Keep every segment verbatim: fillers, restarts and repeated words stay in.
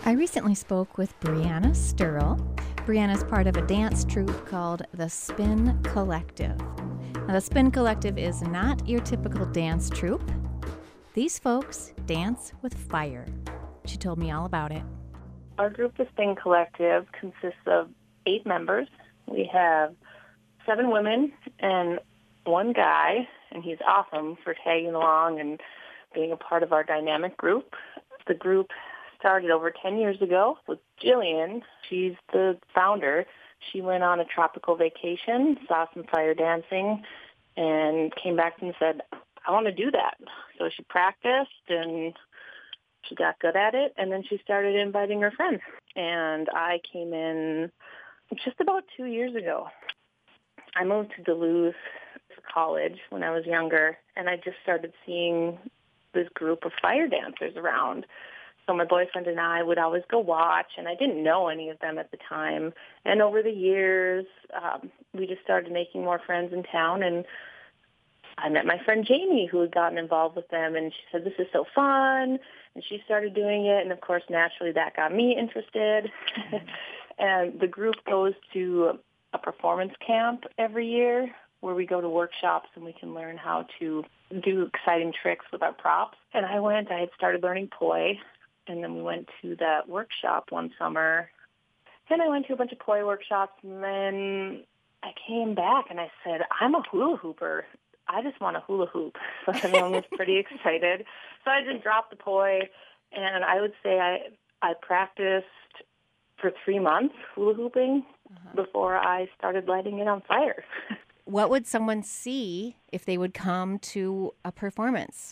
I recently spoke with Brianna Sturl. Brianna's part of a dance troupe called the Spin Collective. Now, the Spin Collective is not your typical dance troupe. These folks dance with fire. She told me all about it. Our group, the Spin Collective, consists of eight members. We have seven women and one guy, and he's awesome for tagging along and being a part of our dynamic group. The group started over ten years ago with Jillian. She's the founder. She went on a tropical vacation, saw some fire dancing, and came back and said, I want to do that. So she practiced, and she got good at it, and then she started inviting her friends. And I came in just about two years ago. I moved to Duluth for college when I was younger, and I just started seeing this group of fire dancers around. So my boyfriend and I would always go watch, and I didn't know any of them at the time. And over the years, um, we just started making more friends in town, and I met my friend Jamie, who had gotten involved with them, and she said, this is so fun, and she started doing it, and of course, naturally, that got me interested. And the group goes to a performance camp every year where we go to workshops and we can learn how to do exciting tricks with our props. And I went, I had started learning poi, and then we went to that workshop one summer. And I went to a bunch of poi workshops, and then I came back and I said, I'm a hula hooper. I just want a hula hoop. So everyone was pretty excited. So I just dropped the poi, and I would say I I practiced for three months hula hooping uh-huh. before I started lighting it on fire. What would someone see if they would come to a performance?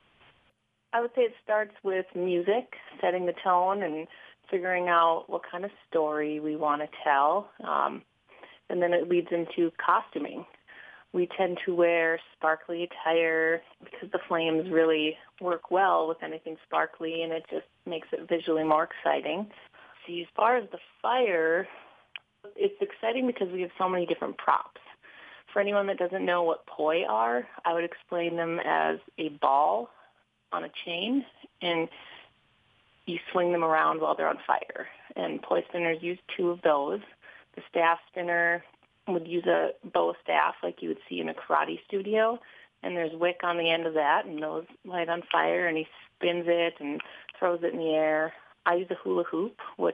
I would say it starts with music, setting the tone and figuring out what kind of story we want to tell. Um, and then it leads into costuming. We tend to wear sparkly attire because the flames really work well with anything sparkly, and it just makes it visually more exciting. See, as far as the fire, it's exciting because we have so many different props. For anyone that doesn't know what poi are, I would explain them as a ball on a chain, and you swing them around while they're on fire. And poi spinners use two of those. The staff spinner would use a bow staff like you would see in a karate studio, and there's wick on the end of that, and those light on fire, and he spins it and throws it in the air. I use a hula hoop, which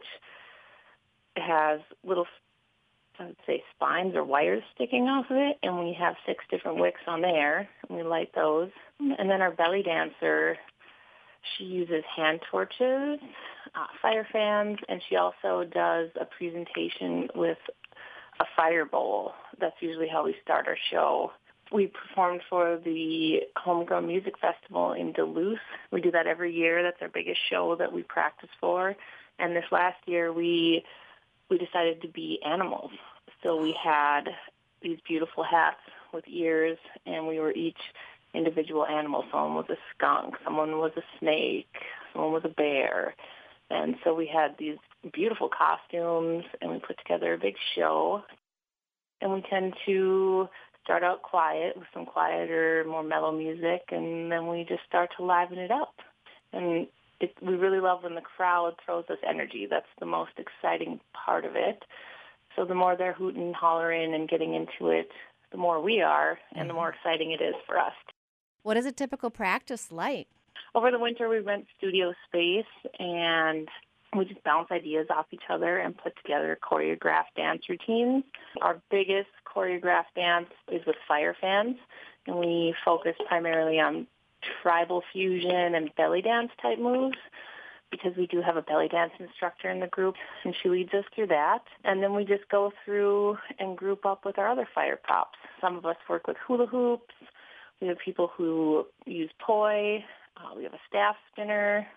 has little, I would say, spines or wires sticking off of it, and we have six different wicks on there, and we light those. And then our belly dancer, she uses hand torches, uh, fire fans, and she also does a presentation with a fire bowl. That's usually how we start our show. We performed for the Homegrown Music Festival in Duluth. We do that every year. That's our biggest show that we practice for. And this last year, we we decided to be animals. So we had these beautiful hats with ears, and we were each individual animal. Someone was a skunk, someone was a snake, someone was a bear. And so we had these beautiful costumes, and we put together a big show. And we tend to start out quiet with some quieter, more mellow music, and then we just start to liven it up. And it, we really love when the crowd throws us energy. That's the most exciting part of it. So the more they're hooting, hollering, and getting into it, the more we are, and the more exciting it is for us. What is a typical practice like? Over the winter, we rent studio space, and we just bounce ideas off each other and put together choreographed dance routines. Our biggest choreographed dance is with fire fans, and we focus primarily on tribal fusion and belly dance type moves because we do have a belly dance instructor in the group, and she leads us through that. And then we just go through and group up with our other fire props. Some of us work with hula hoops. We have people who use poi. Uh, we have a staff spinner.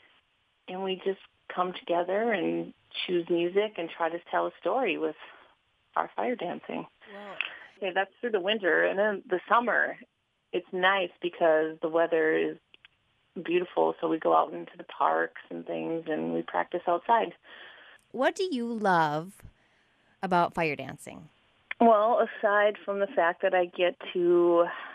And we just come together and choose music and try to tell a story with our fire dancing. Wow. Okay, that's through the winter. And then the summer, it's nice because the weather is beautiful, so we go out into the parks and things, and we practice outside. What do you love about fire dancing? Well, aside from the fact that I get to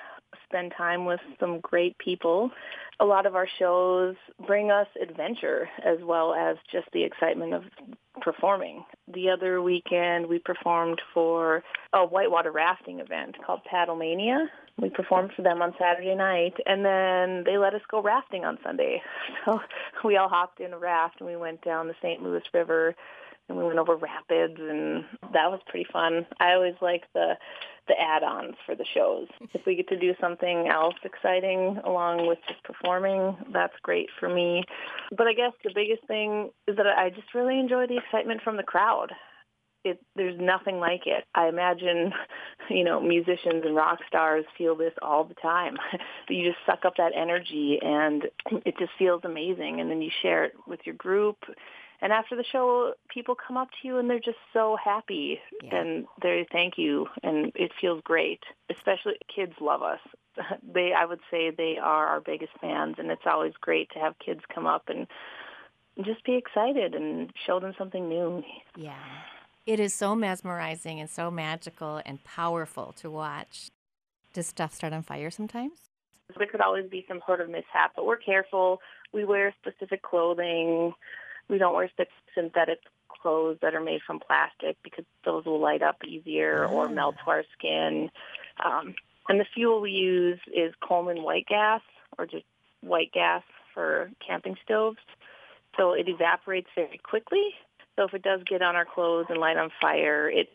spend time with some great people. A lot of our shows bring us adventure as well as just the excitement of performing. The other weekend, we performed for a whitewater rafting event called Paddlemania. We performed for them on Saturday night, and then they let us go rafting on Sunday. So we all hopped in a raft, and we went down the Saint Louis River, and we went over rapids, and that was pretty fun. I always like the the add-ons for the shows. If we get to do something else exciting along with just performing, that's great for me. But I guess the biggest thing is that I just really enjoy the excitement from the crowd. It, there's nothing like it. I imagine, you know, musicians and rock stars feel this all the time. You just suck up that energy, and it just feels amazing. And then you share it with your group. And after the show, people come up to you, and they're just so happy, yeah. and they thank you, and it feels great. Especially kids love us. They, I would say, they are our biggest fans, and it's always great to have kids come up and just be excited and show them something new. Yeah. It is so mesmerizing and so magical and powerful to watch. Does stuff start on fire sometimes? There could always be some sort of mishap, but we're careful. We wear specific clothing. We don't wear synthetic clothes that are made from plastic because those will light up easier or melt to our skin. Um, and the fuel we use is Coleman white gas, or just white gas for camping stoves. So it evaporates very quickly. So if it does get on our clothes and light on fire, it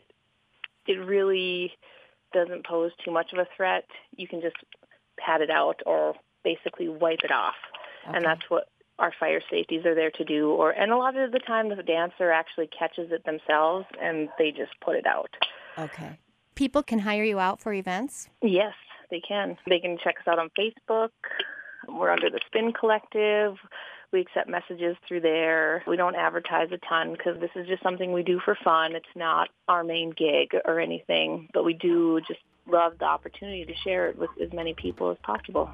it really doesn't pose too much of a threat. You can just pat it out or basically wipe it off. Okay. And that's what our fire safeties are there to do. Or and a lot of the time the dancer actually catches it themselves and they just put it out. Okay. People can hire you out for events? Yes, they can. They can check us out on Facebook. We're under the Spin Collective. We accept messages through there. We don't advertise a ton because this is just something we do for fun. It's not our main gig or anything, but we do just love the opportunity to share it with as many people as possible.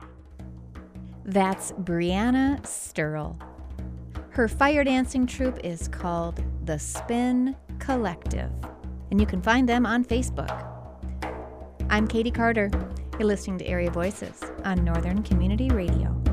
That's Brianna Sturl. Her fire dancing troupe is called the Spin Collective, and you can find them on Facebook. I'm Katie Carter. You're listening to Area Voices on Northern Community Radio.